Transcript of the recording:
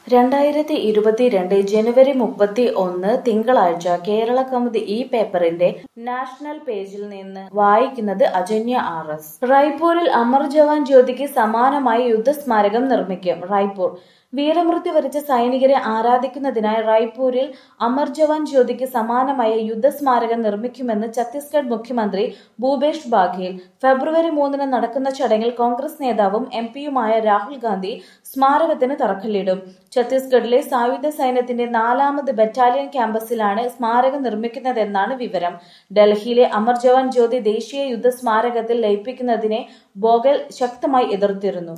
2022 ജനുവരി 31 തിങ്കളാഴ്ച കേരള കൗമുദി ഈ പേപ്പറിന്റെ നാഷണൽ പേജിൽ നിന്ന് വായിക്കുന്നത് അജന്യ RS. റായ്പൂരിൽ അമർ ജവാൻ ജ്യോതിക്ക് സമാനമായ യുദ്ധസ്മാരകം നിർമ്മിക്കും. റായ്പൂർ വീരമൃത്യു വരിച്ച സൈനികരെ ആരാധിക്കുന്നതിനായി റായ്പൂരിൽ അമർ ജവാൻ ജ്യോതിക്ക് സമാനമായ യുദ്ധസ്മാരകം നിർമ്മിക്കുമെന്ന് ഛത്തീസ്ഗഡ് മുഖ്യമന്ത്രി ഭൂപേഷ് ബാഘേൽ. ഫെബ്രുവരി 3 നടക്കുന്ന ചടങ്ങിൽ കോൺഗ്രസ് നേതാവും എംപിയുമായ രാഹുൽ ഗാന്ധി സ്മാരകത്തിന് തറക്കല്ലിടും. ഛത്തീസ്ഗഡിലെ സായുധ സൈന്യത്തിന്റെ 4ാമത് ബറ്റാലിയൻ ക്യാമ്പസിലാണ് സ്മാരകം നിർമ്മിക്കുന്നതെന്നാണ് വിവരം. ഡൽഹിയിലെ അമർ ജവാൻ ജ്യോതി ദേശീയ യുദ്ധ സ്മാരകത്തിൽ ലയിപ്പിക്കുന്നതിനെ ബോഘേൽ ശക്തമായി എതിർത്തിരുന്നു.